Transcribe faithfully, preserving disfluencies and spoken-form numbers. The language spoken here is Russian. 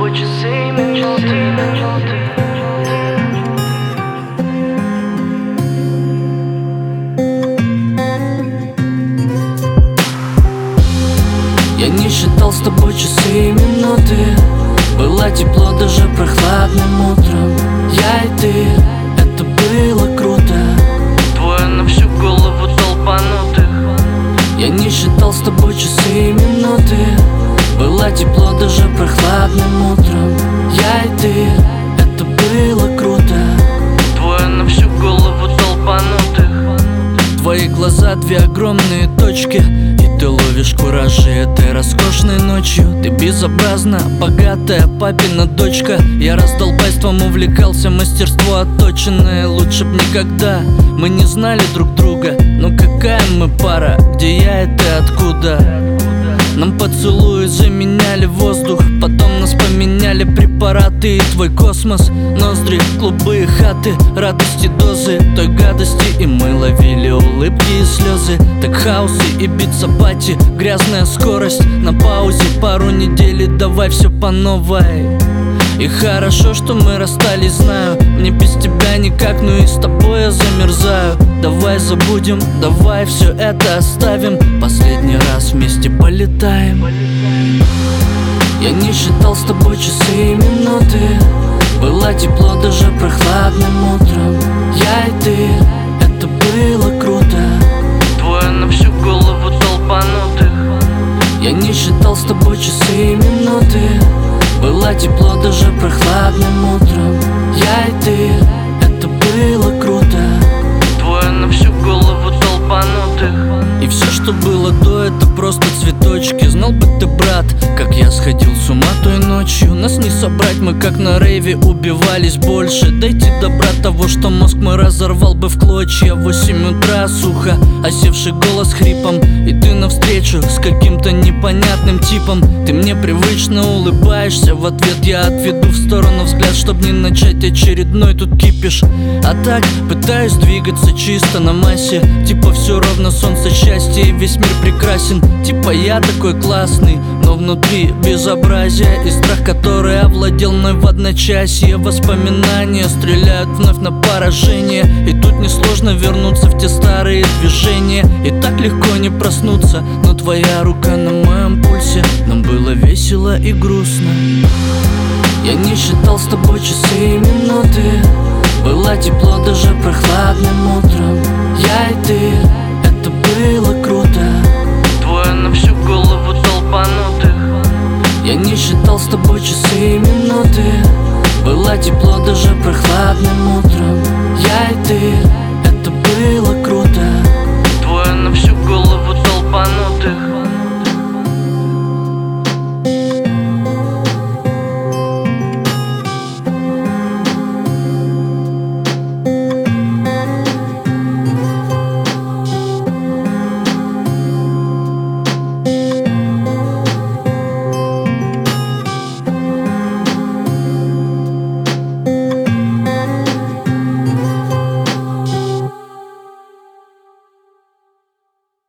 тобой часы и минуты. Я не считал с тобой часы и минуты. Было тепло даже прохладным утром. Я и ты, это было круто. Двое на всю голову толпанутых. Я не считал с тобой часы и минуты. Было тепло даже прохладным утром. Я и ты, это было круто. Двое на всю голову толпанутых. Твои глаза две огромные точки, и ты ловишь куражи этой роскошной ночью. Ты безобразно богатая папина дочка. Я раздолбайством увлекался, мастерство отточенное. Лучше б никогда мы не знали друг друга. Но какая мы пара, где я и ты, откуда? Нам поцелуи заменяли воздух, потом нас поменяли препараты и твой космос. Ноздри, клубы, хаты, радости, дозы той гадости. И мы ловили улыбки и слезы. Так хаусы и битсапати, грязная скорость на паузе пару недель, и давай все по новой. И хорошо, что мы расстались, знаю. Мне без тебя никак, но и с тобой я замерзаю. Давай забудем, давай все это оставим. Последний раз вместе полетаем. Я не считал с тобой часы и минуты. Было тепло даже прохладным утром. Я и ты, это было круто. Двое на всю голову толпанутых. Я не считал с тобой часы и минуты. Было тепло даже прохладным утром. Я и ты, это было круто. Двое на всю голову толпанутых. И все, что было до, это просто цветочки. Знал бы ты, брат, как я сходил с ума той ночью. Нас не собрать, мы как на рейве убивались больше. Дойти до добра того, что мозг мой разорвал бы в клочья. В восемь утра сухо, осевший голос хрипом. И ты навстречу с каким-то непонятным типом. Ты мне привычно улыбаешься, в ответ я отведу в сторону взгляд, чтоб не начать очередной тут кипиш. А так пытаюсь двигаться чисто на массе. Типа все ровно, солнце, счастье и весь мир прекрасен. Типа я такой классный, но внутри безобразие и страх, который овладел мной в одночасье. Воспоминания стреляют вновь на поражение, и тут несложно вернуться в те старые движения. И так легко не проснуться, но твоя рука на моем пульсе. Нам было весело и грустно. Я не считал с тобой часы и минуты. Было тепло даже прохладным утром. Я и ты, это было круто. Двое на всю голову толпанутых. Я не считал с тобой часы и минуты. Было тепло даже прохладным утром. Я и ты,